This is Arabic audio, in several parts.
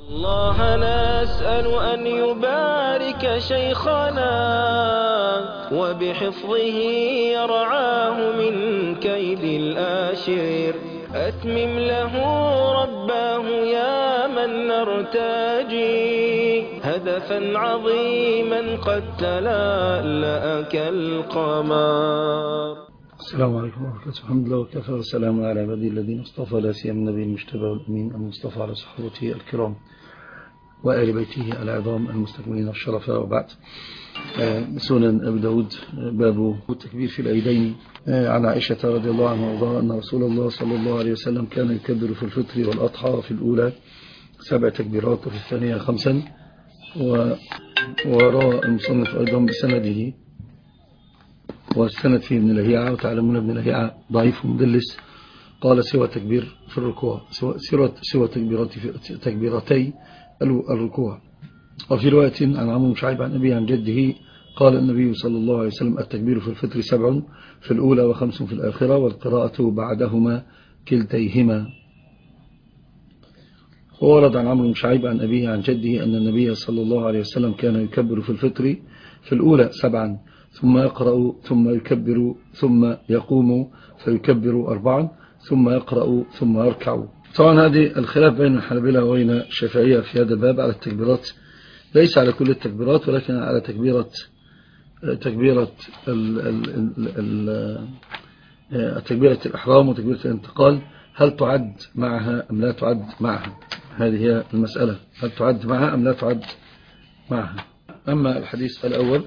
الله نسأل أن يبارك شيخنا وبحفظه يرعاه من كيد الآشر. أتمم له رباه يا من نرتجي هدفا عظيما قد تلألأ كالقمر. السلام عليكم ورحمة الله. الحمد لله وكفى والسلام على عبادي الذين اصطفى، لا سيما النبي المجتبى والأمين المصطفى على صحبته الكرام وآل بيته العظام المستكملين الشرفاء، وبعد. سنن أبي داود باب التكبير في العيدين. عن عائشة رضي الله عنها وارضاها أن رسول الله صلى الله عليه وسلم كان يكبر في الفطر والأضحى في الأولى 7 تكبيرات وفي الثانية 5. وروى المصنف أيضا بسنده، والسند فيه ابن لهيعة، وتعلمون ابن لهيعة ضعيف مدلس. قال سوى تكبير في الركوع، سوى تكبيرتي الركوع. وفي رواية عن عمرو بن شعيب عن أبيه عن جده قال النبي صلى الله عليه وسلم: التكبير في الفطر 7 في الأولى و5 في الآخرة، والقراءة بعدهما كلتيهما. وورد عن عمرو بن شعيب عن أبيه عن جده أن النبي صلى الله عليه وسلم كان يكبر في الفطر في الأولى 7، ثم يقرأ ثم يكبر ثم يقوم فيكبر 4، ثم يقرأ ثم يركع. طبعا هذه الخلاف بين الحنابلة وبين الشافعية في هذا الباب على التكبيرات، ليس على كل التكبيرات ولكن على تكبيرة الإحرام وتكبيرة الانتقال، هل تعد معها أم لا تعد معها؟ هذه هي المسألة، هل تعد معها أم لا تعد معها؟ أما الحديث الأول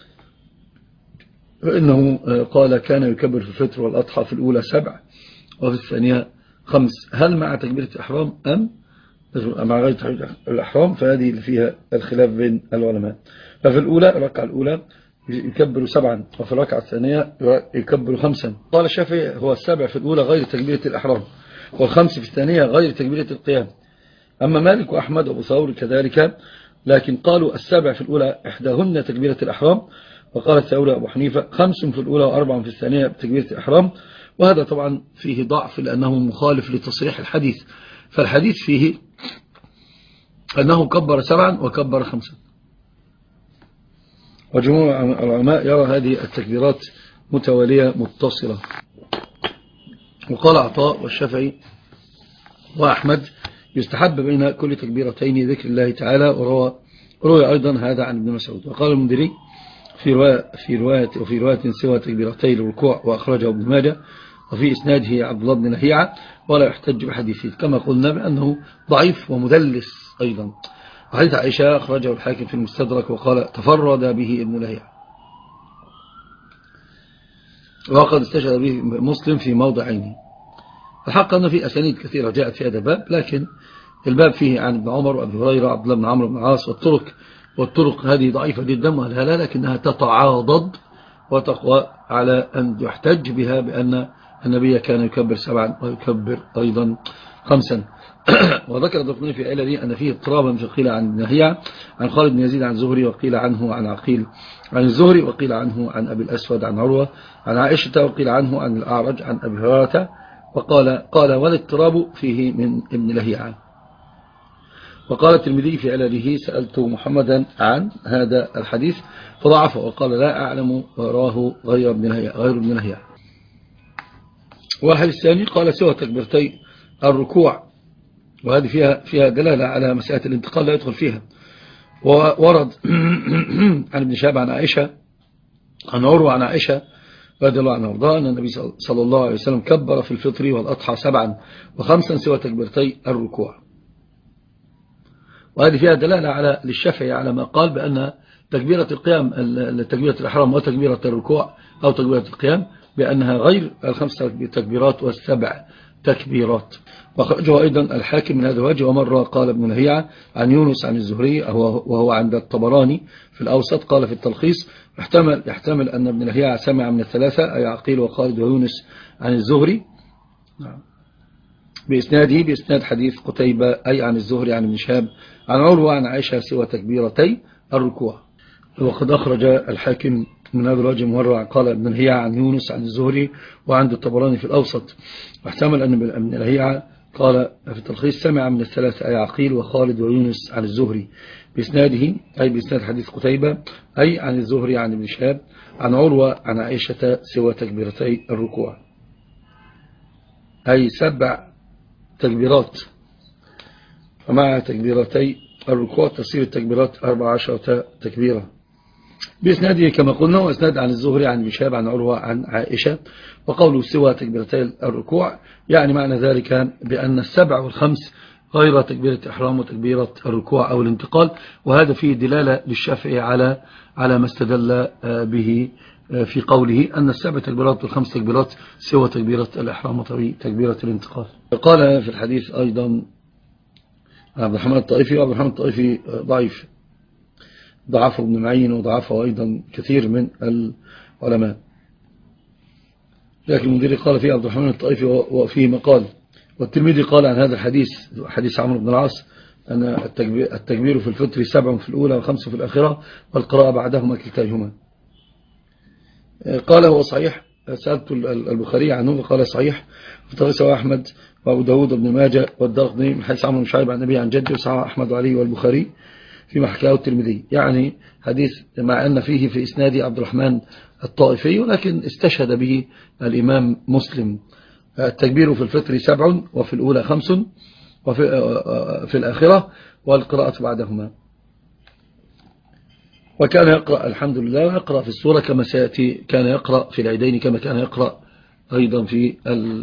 فإنه قال كان يكبر في الفطر والأضحى في الأولى 7 وفي الثانية 5، هل مع تكبيرة الإحرام أم مع غير تكبيرة الإحرام؟ فهذه اللي فيها الخلاف بين العلماء. ففي الأولى الركعة الأولى يكبر 7، وفي الركعة الثانية يكبر 5. قال الشافعي هو 7 في الأولى غير تكبيرة الإحرام، وال5 في الثانية غير تكبيرة القيام. أما مالك وأحمد وأبو ثور كذلك، لكن قالوا 7 في الأولى إحداهن تكبيرة الإحرام، وقال الثوري أبو حنيفة 5 في الأولى و4 في الثانية بتكبيرة الإحرام. وهذا طبعا فيه ضعف لأنه مخالف لتصريح الحديث، فالحديث فيه أنه كبر 7 وكبر 5. وجمهور العلماء يرى هذه التكبيرات متوالية متصلة. وقال عطاء والشافعي وأحمد يستحب بين كل تكبيرتين ذكر الله تعالى، وروي أيضا هذا عن ابن مسعود. وقال المنذري في رواية سوى تكبيرتي الركوع، وأخرجه ابن ماجه، وفي إسناده عبد الله بن لهيعة، ولا يحتج بحديثه كما قلنا بأنه ضعيف ومدلس أيضا. وحديث عائشة أخرجه الحاكم في المستدرك وقال تفرد به ابن لهيعة، وقد استشهد به مسلم في موضعين. الحق أن في أسانيد كثيرة جاءت في هذا الباب، لكن الباب فيه عن ابن عمر وأبي هريرة وعبد الله بن عمرو بن العاص، والطرق هذه ضعيفة جدا وهلها، لكنها تتعاضد وتقوى على أن يحتج بها بأن النبي كان يكبر 7 ويكبر أيضا 5. وذكر الدقني في علة أن فيه اضطرابا في قيل عن نهيع عن خالد بن يزيد عن زهري، وقيل عنه عن عقيل عن الزهري، وقيل عنه عن أبي الأسود عن عروة عن عائشة، وقيل عنه عن الأعرج عن أبي هريرة. قال والاضطراب فيه من ابن لهيعة. وقال الترمذي في علله سألت محمدا عن هذا الحديث فضعفه، وقال لا أعلم راه غير ابن لهيعة. واحد الثاني قال سوى تكبيرتي الركوع، وهذه فيها دلالة على مسألة الانتقال لا يدخل فيها. وورد عن ابن شهاب عن عائشة عن عروة عن عائشة رضي الله عنها وارضاها أن النبي صلى الله عليه وسلم كبر في الفطر والأضحى 7 و5 سوى تكبيرتي الركوع. وهذه فيها دلالة على للشافعي على ما قال بأن تكبيرة القيام، تكبيرة الإحرام وتكبيرة الركوع أو تكبيرة القيام، بأنها غير ال5 تكبيرات وال7 تكبيرات. وخرجه أيضا الحاكم من هذا الوجه. ومرة قال ابن لهيعة عن يونس عن الزهري وهو عند الطبراني في الأوسط، قال في التلخيص يحتمل أن ابن لهيعة سمع من الثلاثة أي عقيل وخالد ويونس عن الزهري بإسناد حديث قتيبة أي عن الزهري عن ابن شهاب عن عروة عن عائشة سوى تكبيرتي الركوع. وقد أخرج الحاكم من هذا الوجه مرة قال ابن لهيعة عن يونس عن الزهري وعند الطبراني في الأوسط، واحتمل أن ابن لهيعة قال في التلخيص: سمع من الثلاثة أي عقيل وخالد ويونس عن الزهري بإسناده، أي بإسناد حديث قتيبة، أي عن الزهري عن ابن شهاب عن عروة عن عائشة سوى تكبيرتي الركوع، أي 7 تكبيرات، ومع تكبيرتي الركوع تصير التكبيرات 14 تكبيرة بإسناده كما قلنا، وإسناد عن الزهري عن ابن شهاب عن عروة عن عائشة. وقوله سوى تكبيرتي الركوع يعني معنى ذلك بأن 7 و5 غير تكبيرة الإحرام وتكبيرة الركوع أو الانتقال، وهذا فيه دلالة للشافعي على ما استدل به في قوله أن 7 تكبيرات و5 تكبيرات سوى تكبيرة الإحرام وتكبيرة الانتقال. قال في الحديث أيضا عبد الرحمن الطائفي، وعبد الرحمن الطائفي ضعيف، ضعفه ابن معين وضعفه أيضا كثير من العلماء، لكن المنذري قال فيه عبد الرحمن الطائفي وفيه مقال. والترمذي قال عن هذا الحديث، حديث عمرو بن العاص، أن التكبير في الفطر 7 في الأولى و5 في الآخرة، والقراءة بعدهما كلتاهما. قال هو صحيح، سألت البخاري عنه وقال صحيح، وترسه أحمد وأبو داود وابن ماجه والدارقطني من حديث عمرو بن شعيب عن النبي عن جده، وصححه أحمد وعلي والبخاري فيما حكاه الترمذي، يعني حديث مع أن فيه في إسناد عبد الرحمن الطائفي، ولكن استشهد به الإمام مسلم. التكبير في الفطر 7 وفي الأولى 5 وفي الآخرة، والقراءة بعدهما. وكان يقرأ الحمد لله ويقرأ في السورة كما سيأتي، كان يقرأ في العيدين كما كان يقرأ أيضا في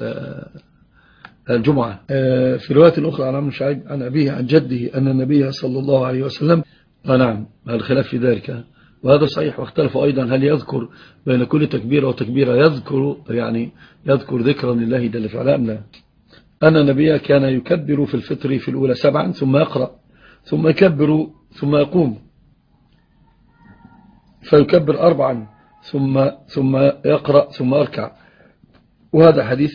الجمعة. في رواية أخرى عن عمرو بن شعيب عن أبيه عن جده أن النبي صلى الله عليه وسلم، نعم الخلاف في ذلك، وهذا صحيح. واختلف أيضا هل يذكر بين كل تكبيرة وتكبيرة يذكر ذكرا لله جل وعلا أم لا. أن النبي كان يكبر في الفطر في الأولى 7 ثم يقرأ ثم يكبر ثم يقوم فيكبر 4 ثم يقرأ ثم يركع، وهذا حديث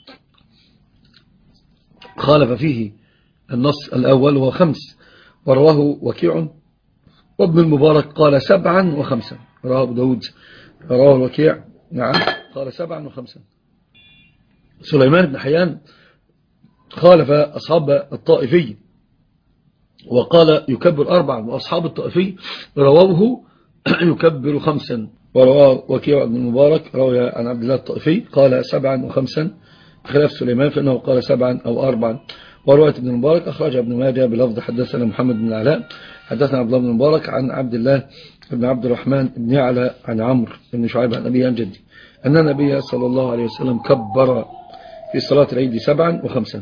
خالف فيه النص الأول وهو 5، ورواه وكيع وابن المبارك قال 7 و5، رواه أبو داود، رواه الوكيع نعم قال 7 و5. سليمان بن حيان خالف أصحاب الطائفي وقال يكبر 4، وأصحاب الطائفي رووه يكبر 5، ورواه وكيع ابن المبارك روى عن عبد الله الطائفي قال 7 و5 خلاف سليمان فإنه قال 7 أو 4. ورواية ابن المبارك أخرج ابن ماجه بلفظ حدثنا محمد بن العلاء حدثنا عبد الله بن المبارك عن عبد الله بن عبد الرحمن بن يعلى عن عمرو بن شعيب عن أبيه عن جدي أن النبي صلى الله عليه وسلم كبر في صلاة العيد 7 و5.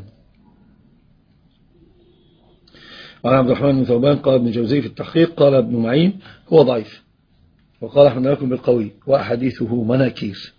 وعن عبد الرحمن بن ثوبان قال ابن جوزي في التحقيق قال ابن معين هو ضعيف، وقال احنا لكم بالقوي وأحاديثه مناكير.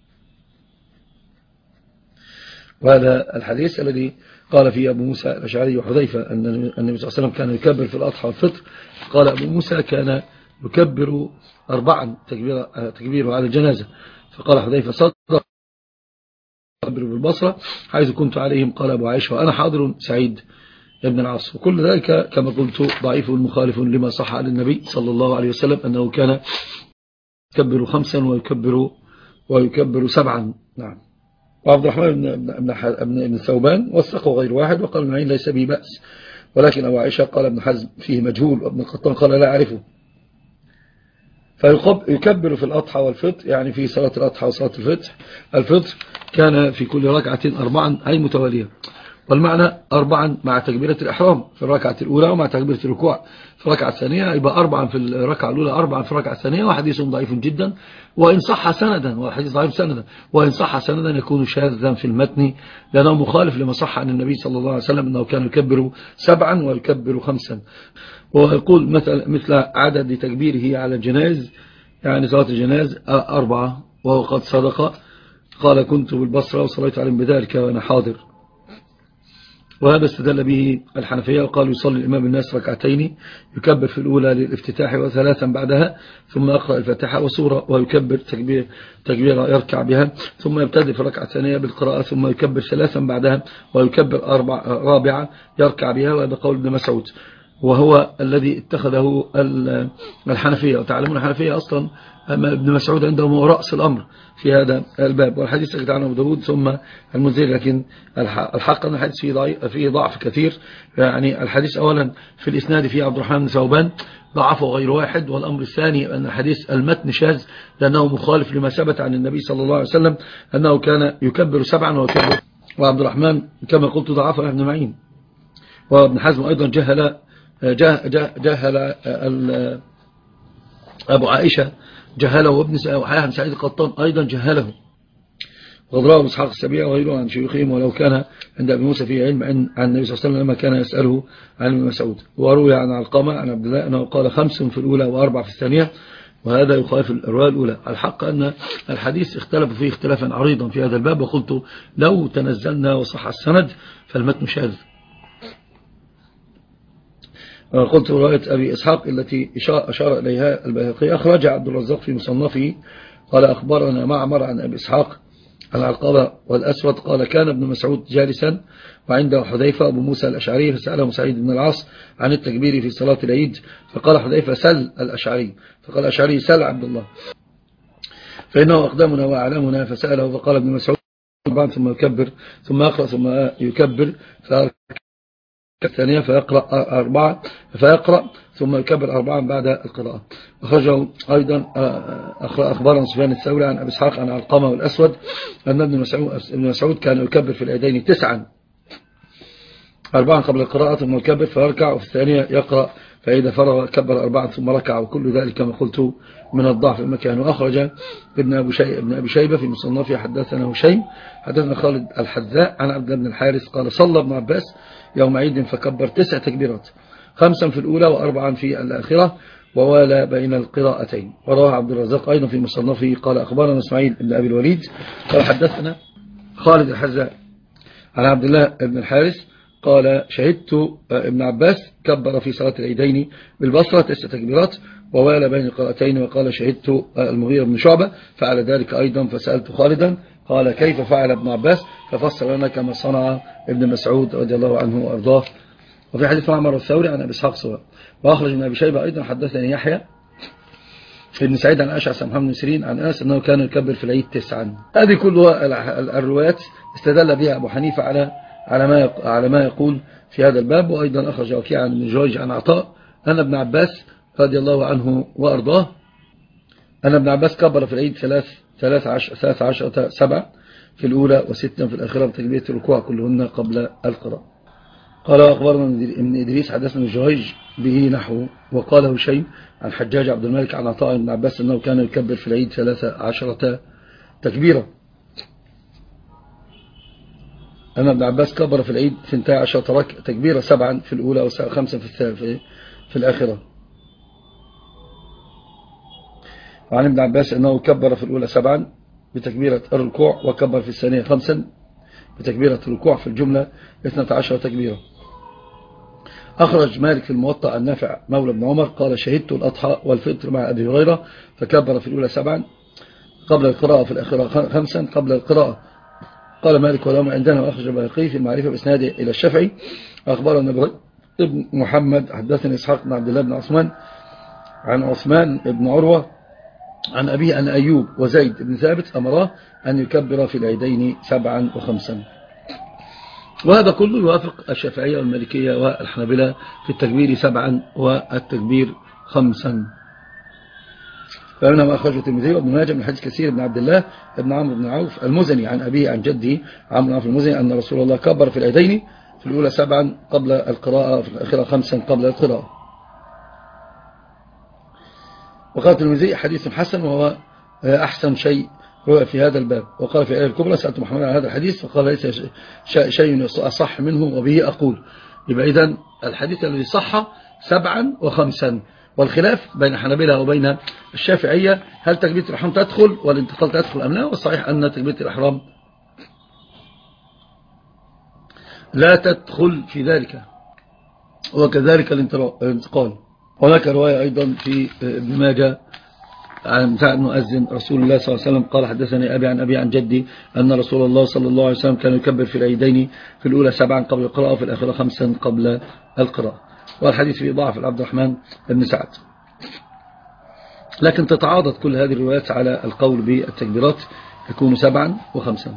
وهذا الحديث الذي قال فيه أبو موسى الأشعري وحذيفة أن النبي صلى الله عليه وسلم كان يكبر في الأضحى والفطر، قال أبو موسى كان يكبر 4 تكبيره على الجنازة، فقال حذيفة صدق يكبر بالبصرة حيث كنت عليهم، قال أبو عائشة وأنا حاضر سعيد ابن العاص. وكل ذلك كما قلت ضعيف مخالف لما صح عن النبي صلى الله عليه وسلم أنه كان يكبر 5 ويكبر 7. نعم. وعبد الرحمن بن ثوبان وثقه غير واحد وقال ابن معين ليس به بأس، ولكن أبو عائشة قال ابن حزم فيه مجهول، وابن القطان قال لا أعرفه. فيكبر في الأضحى والفطر، يعني في صلاة الأضحى وصلاة الفطر كان في كل ركعة 4 أي متوالية، والمعنى 4 مع تكبيرة الإحرام في الركعة الأولى ومع تكبيرة الركوع في الركعة الثانية، يبقى 4 في الركعة الأولى 4 في الركعة الثانية. وحديث ضعيف جدا وإن صح سندا، وحديث ضعيف سندا وإن صح سندا يكون شاذا في المتن لأنه مخالف لما صح عن النبي صلى الله عليه وسلم أنه كان يكبر 7 ويكبر 5. ويقول مثل عدد تكبيره على الجناز، يعني صلاة الجناز 4، وهو قد صدق قال كنت بالبصرة وصليت عليهم بذلك وأنا حاضر. وهذا استدل به الحنفية وقالوا يصلي الإمام الناس 2 يكبر في الأولى للافتتاح و3 بعدها ثم يقرأ الفاتحة وسورة ويكبر تكبيرة يركع بها ثم يبتدئ في الركعة الثانية بالقراءة ثم يكبر 3 بعدها ويكبر 4 يركع بها، وهذا قول ابن مسعود. وهو الذي اتخذه الحنفية. وتعلمون الحنفية أصلا ابن مسعود عندهم هو رأس الأمر في هذا الباب. والحديث سكت عنه أبو داود ثم المنذري، لكن الحق أن الحديث فيه ضعف كثير. يعني الحديث أولا في الإسناد فيه عبد الرحمن بن ثوبان ضعفه غير واحد، والأمر الثاني أن الحديث المتن شاذ لأنه مخالف لما ثبت عن النبي صلى الله عليه وسلم أنه كان يكبر 7 ويكبر. وعبد الرحمن كما قلت ضعفه ابن معين. وابن حزم أيضا جهل أبو عائشة جهله، وابن سعيد القطان أيضا جهله. وضراه إسحاق السبيع وغيره عن شيوخهم، ولو كان عند أبي موسى فيه علم عن النبي صلى الله عليه وسلم لما كان يسأله عن ابن مسعود. وروي عن علقمة عن عبد الله أنه قال 5 في الأولى و4 في الثانية، وهذا يخالف الرواية الأولى. الحق أن الحديث اختلف فيه اختلافا عريضا في هذا الباب، وقلت لو تنزلنا وصح السند فالمتن شاذ. قلت رواية أبي إسحاق التي أشار إليها البيهقي أخرج عبد الرزاق في مصنفه قال أخبرنا معمر عن أبي إسحاق عن علقمة والأسود قال كان ابن مسعود جالسا وعنده حذيفة أبو موسى الأشعري، فسأله سعيد بن العاص عن التكبير في صلاة العيد، فقال حذيفة سل الأشعري، فقال الأشعري سل عبد الله فإنه أقدمنا وأعلمنا، فسأله فقال ابن مسعود ثم يكبر ثم يقرأ ثم يكبر الثانية فيقرأ ثم يكبر 4 بعد القراءة. أخرجه أيضا أخبرنا سفيان الثوري عن أبي إسحاق عن علقمة والأسود أن ابن مسعود كان يكبر في العيدين 9، 4 قبل القراءة ثم يكبر فيركع، وفي الثانية يقرأ، فإذا فرغ كبر 4 ثم ركع، وكل ذلك كما قلت من الضعف المكان. وأخرج ابن أبي شيبة في مصنفه حدثنا هشيم حدثنا خالد الحذاء عن عبد الله بن الحارث قال صلى ابن عباس يوم عيد فكبر 9 تكبيرات، 5 في الأولى و4 في الآخرة، ووالى بين القراءتين. ورواه عبد الرزاق أيضا في مصنفه قال أخبرنا إسماعيل بن أبي الوليد قال حدثنا خالد الحذاء عن عبد الله بن الحارث قال شهدت ابن عباس كبر في صلاة العيدين بالبصرة 9 تكبيرات ووالى بين القراءتين. وقال شهدت المغيرة بن شعبة فعل ذلك أيضا، فسألت خالدا قال كيف فعل ابن عباس، ففسر لنا كما صنع ابن مسعود رضي الله عنه وأرضاه. وفي حديث معمر الثوري عن أبي إسحاق سواء. وأخرج من أبي شيبة أيضا حدثني يحيى ابن سعيد عن أشعث محمد بن سيرين عن أنس أنه كان يكبر في العيد 9. هذه كلها الروايات استدل بها أبو حنيفة على ما يقول في هذا الباب. وأيضا أخرج وكيع عن ابن جريج عن عطاء أن ابن عباس رضي الله عنه وأرضاه أن ابن عباس كبر في العيد 13 7 في الأولى و6 في الآخرة بتكبيرة الركوع كلهن قبل القراءة. قال أخبرنا ابن إدريس حدثنا جريج به نحو. وقال هشيم عن حجاج عبد الملك عن عطاء بن عباس أنه كان يكبر في العيد 13 تكبيرة، أن ابن عباس كبر في العيد 12 تكبيرة، 7 في الأولى و5 في الآخرة. وعن ابن عباس أنه كبر في الأولى 7 بتكبيرة الركوع، وكبر في الثانية 5 بتكبيرة الركوع، في الجملة 12 تكبيرة. أخرج مالك في الموطأ عن نافع مولى بن عمر قال شهدت الأضحى والفطر مع أبي هريرة فكبر في الأولى 7 قبل القراءة، في الآخرة 5 قبل القراءة. قال مالك ولهم عندنا. وأخرج البيهقي في المعرفة بإسناده إلى الشافعي أخبرنا ابن محمد حدثني إسحاق بن عبد الله بن عثمان عن عثمان بن عروة عن أبيه أن أيوب وزيد بن ثابت أمراه أن يكبر في العيدين 7 و5. وهذا كله يوافق الشافعية والمالكية والحنابلة في التكبير 7 والتكبير 5. فمنها ما أخرجه الترمذي وابن ماجه من حديث كثير بن عبد الله بن عمرو بن عوف المزني عن أبيه عن جده عمرو بن عوف المزني أن رسول الله كبر في العيدين في الأولى 7 قبل القراءة، في الآخرة 5 قبل القراءة. وقال الترمذي حديث حسن وهو أحسن شيء هو في هذا الباب. وقال في الآية الكبرى سألت محمد عن هذا الحديث فقال ليس شيء أصح منه وبه أقول. يبقى إذن الحديث الذي صح 7 و5، والخلاف بين حنابلة وبين الشافعية هل تكبيرة الإحرام تدخل والانتقال تدخل أم لا. والصحيح أن تكبيرة الإحرام لا تدخل في ذلك، وكذلك الانتقال. هناك رواية أيضا في ابن ماجه عن مؤذن رسول الله صلى الله عليه وسلم قال حدثني أبي عن أبي عن جدي أن رسول الله صلى الله عليه وسلم كان يكبر في العيدين في الأولى 7 قبل القراءة وفي الآخرة 5 قبل القراءة. والحديث فيه ضعف عبد الرحمن بن سعد. لكن تتعاضد كل هذه الروايات على القول بالتكبيرات يكون 7 و5.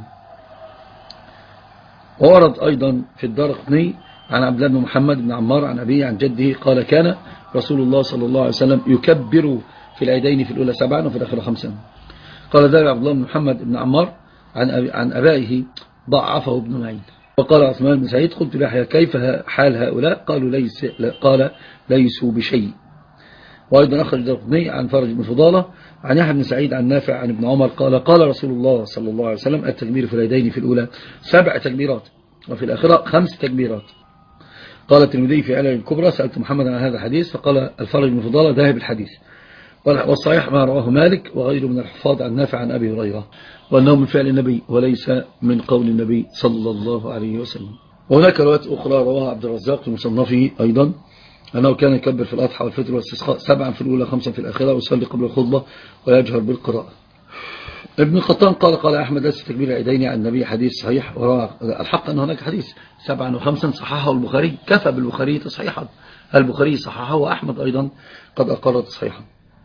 وورد أيضا في الدارقطني عن عبد الله بن محمد بن عمار عن أبيه عن جده قال كان رسول الله صلى الله عليه وسلم يكبر في العيدين في الأولى 7 وفي الآخرة 5. قال ذلك عبد الله بن محمد بن عمار عن أبائه ضعفه ابن معين. وقال عثمان بن سعيد قلت ليحيى كيف حال هؤلاء؟ قال ليسوا بشيء. وأيضا أخرج الدارقطني عن فرج بن فضالة عن يحيى بن سعيد عن نافع عن ابن عمر قال رسول الله صلى الله عليه وسلم التكبير في العيدين في الأولى 7 تكبيرات وفي الآخرة 5 تكبيرات. قال الترمذي في علل الكبرى سألت محمد عن هذا الحديث فقال الفرج بن فضالة ذاهب الحديث، والصحيح ما رواه مالك وغيره من الحفاظ عن نافع عن أبي هريرة وأنه من فعل النبي وليس من قول النبي صلى الله عليه وسلم. وهناك روايات أخرى رواها عبد الرزاق في مصنفه أيضا أنه كان يكبر في الأضحى والفطر والاستسقاء 7 في الأولى 5 في الآخرة ويصلي قبل الخطبة ويجهر بالقراءة. ابن القطان قال أحمد ليس تكبير العيدين عن النبي حديث صحيح. الحق أن هناك حديث 7 و5 صححه البخاري، كفى بالبخاري تصحيحا. البخاري صححه وأحمد أيضا قد أقر تصحيحا.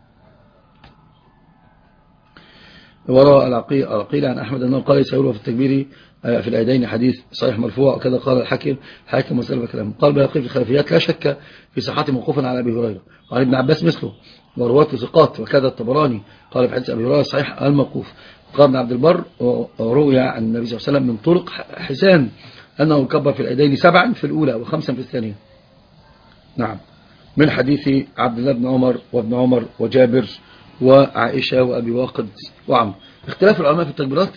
وروى العقيل عن أحمد أنه قال يسأله في التكبير في العيدين حديث صحيح مرفوع وكذا قال الحاكم وسلم كلامه. قال بيقي في الخلفيات لا شك في صحته موقوفا على أبي هريرة وعن ابن عباس مثله ورواته ثقات وكذا الطبراني قال في حديث أبي هريرة صحيح الموقوف. قال ابن عبد البر وروي عن النبي صلى الله عليه وسلم من طرق حسان أنه كبر في العيدين 7 في الأولى و5 في الثانية. نعم، من حديث عبد الله بن عمر وابن عمر وجابر وعائشة وأبي واقد وعمر. اختلاف العلماء في التكبيرات.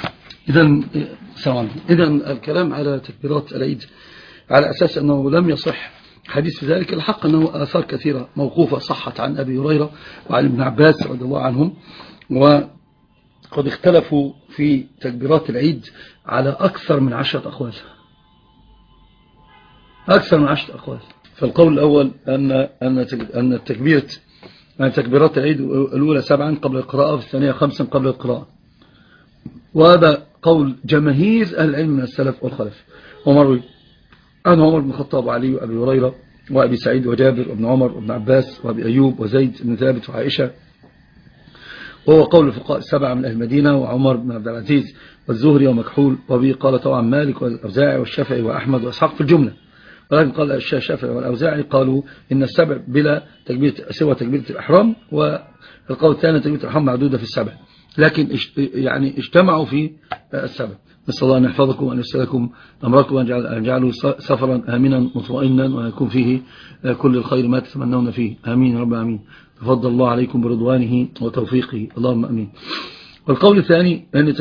إذا الكلام على تكبيرات العيد على أساس أنه لم يصح حديث في ذلك. الحق أنه آثار كثيرة موقوفة صحت عن أبي هريرة وعن ابن عباس رضي الله عنهم، وقد اختلفوا في تكبيرات العيد على أكثر من 10 أقوال. فالقول الأول أن تكبيرات العيد الأولى 7 قبل القراءة وفي الثانية 5 قبل القراءة، وهذا قول جماهير أهل العلم من السلف والخلف. ومروي عن عمر بن الخطاب وعلي وأبي هريرة وأبي سعيد وجابر وابن عمر وابن عباس وأبي أيوب وزيد بن ثابت وعائشة، وهو قول الفقهاء السبعة من أهل المدينة وعمر بن عبد العزيز والزهري ومكحول. وبه قال طبعا مالك والأوزاعي والشافعي وأحمد وإسحاق في الجملة، ولكن قال الشافعي والأوزاعي قالوا إن السبع بلا تكبيرة سوى تكبيرة الإحرام، والقول الثاني تكبيرة الإحرام معدودة في السبع، لكن يعني اجتمعوا في السبع. نسأل الله أن يحفظكم وأن يسلكم أمركم وأن يجعله سفرا آمنا مطمئنا وأن يكون فيه كل الخير ما تتمنون فيه. آمين رب العالمين. تفضل الله عليكم برضوانه وتوفيقه، اللهم أمين. والقول الثاني أن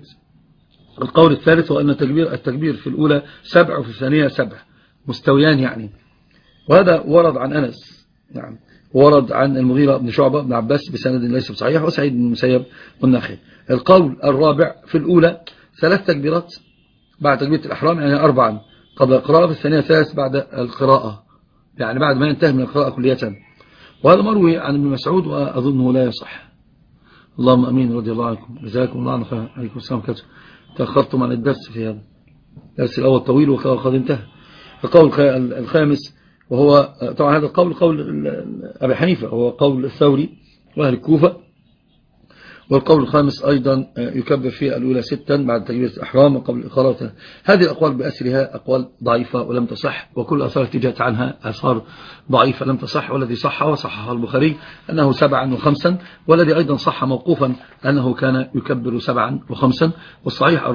القول الثالث هو أن التكبير في الأولى 7 وفي الثانية 7 مستويان يعني. وهذا ورد عن أنس، نعم، ورد عن المغيرة بن شعبة بن عباس بسند ليس بصحيح وسعيد بن المسيب والنخعي. القول الرابع في الأولى 3 تكبيرات بعد تكبيرة الإحرام، يعني 4 قبل القراءة، في الثانية 3 بعد القراءة، يعني بعد ما ينتهي من القراءة كلية. وهذا مروي عن ابن مسعود وأظنه لا يصح. اللهم أمين، رضي الله عنكم، جزاكم الله عنه. عليكم السلام عليكم. تأخرتم عن الدرس في هذا الدرس الأول طويل وقد انتهى. القول الخامس وهو طبعا هذا القول قول أبي حنيفة، هو قول الثوري وأهل الكوفة. والقول الخامس أيضا يكبر فيه الأولى 6 بعد تكبيرة الإحرام وقبل الإقامة. هذه الأقوال بأسرها أقوال ضعيفة ولم تصح، وكل أثار التجات عنها أثار ضعيفة لم تصح. والذي صح وصحها البخاري أنه 7 و5، والذي أيضا صح موقوفا أنه كان يكبر 7 و5. والصحيح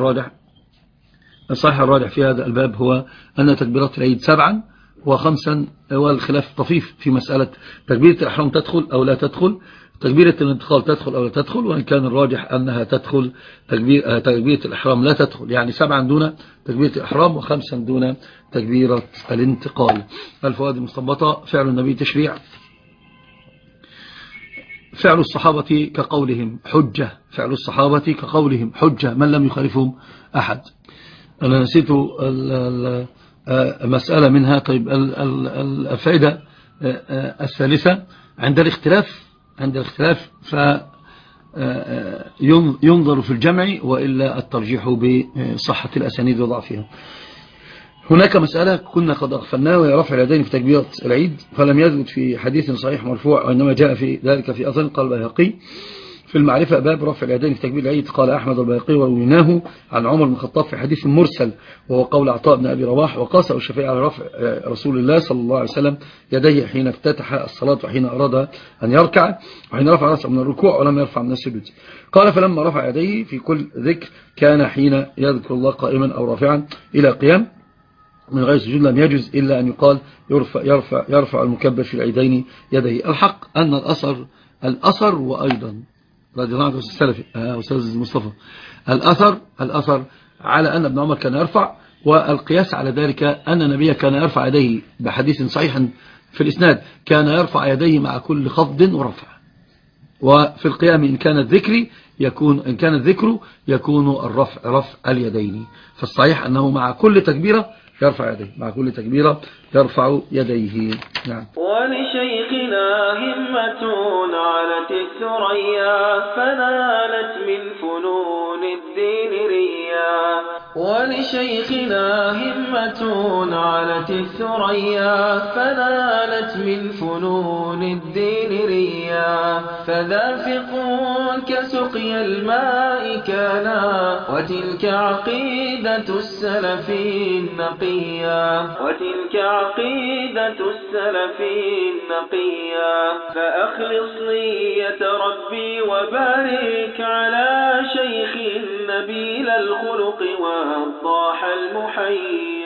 الراجح في هذا الباب هو أن تكبيرات العيد 7 و5، والخلاف طفيف في مسألة تكبيرة الإحرام تدخل أو لا تدخل، تكبيرة الانتقال تدخل أو لا تدخل، وإن كان الراجح أنها تدخل. تكبيرة الإحرام لا تدخل، يعني 7 دون تكبيرة الإحرام و5 دون تكبيرة الانتقال. الفوائد المستنبطة: فعل النبي تشريع، فعل الصحابة كقولهم حجة، فعل الصحابة كقولهم حجة من لم يخالفهم أحد. أنا نسيت مسألة منها. طيب الفائدة الثالثة: عند الاختلاف فينظر في الجمع وإلا الترجيح بصحة الأسانيد وضعفها. هناك مسألة كنا قد أغفلناها، وهي رفع اليدين في تكبيرة العيد، فلم يثبت في حديث صحيح مرفوع، وإنما جاء في ذلك في أثر. قال البيهقي في المعرفة باب رفع اليدين في تكبير العيد، قال أحمد البيهقي ورويناه عن عمر بن الخطاب في حديث مرسل، وهو قول عطاء بن أبي رواح، وقاسه الشافعي على رفع رسول الله صلى الله عليه وسلم يديه حين افتتح الصلاة وحين أراد أن يركع، وحين رفع رأسه من الركوع ولم يرفع من السجود. قال فلما رفع يديه في كل ذكر كان حين يذكر الله قائما أو رافعا إلى قيام من غير سجود لم يجوز إلا أن يقال يرفع المكبر في العيدين يديه. الحق أن الأثر وأيضا رضي الله عنه السلفي أستاذ مصطفى الأثر على أن ابن عمر كان يرفع، والقياس على ذلك أن النبي كان يرفع يديه بحديث صحيح في الإسناد، كان يرفع يديه مع كل خفض ورفع. وفي القيام إن كان الذكر يكون رفع اليدين. فالصحيح أنه مع كل تكبيرة يرفع يديه، مع كل تكبيرة يرفع يديه. نعم. ولشيخنا همة علت الثريا فنالت من فنون الدين ريا. ولشيخنا همة علت الثريا فنالت من فنون الدين ريا. فذافق كسقي الماء كانا وتلك عقيدة السلف النقيا. فأخلص نية ربي وبارك على شيخ نبيل الخلق وضاح المحيي.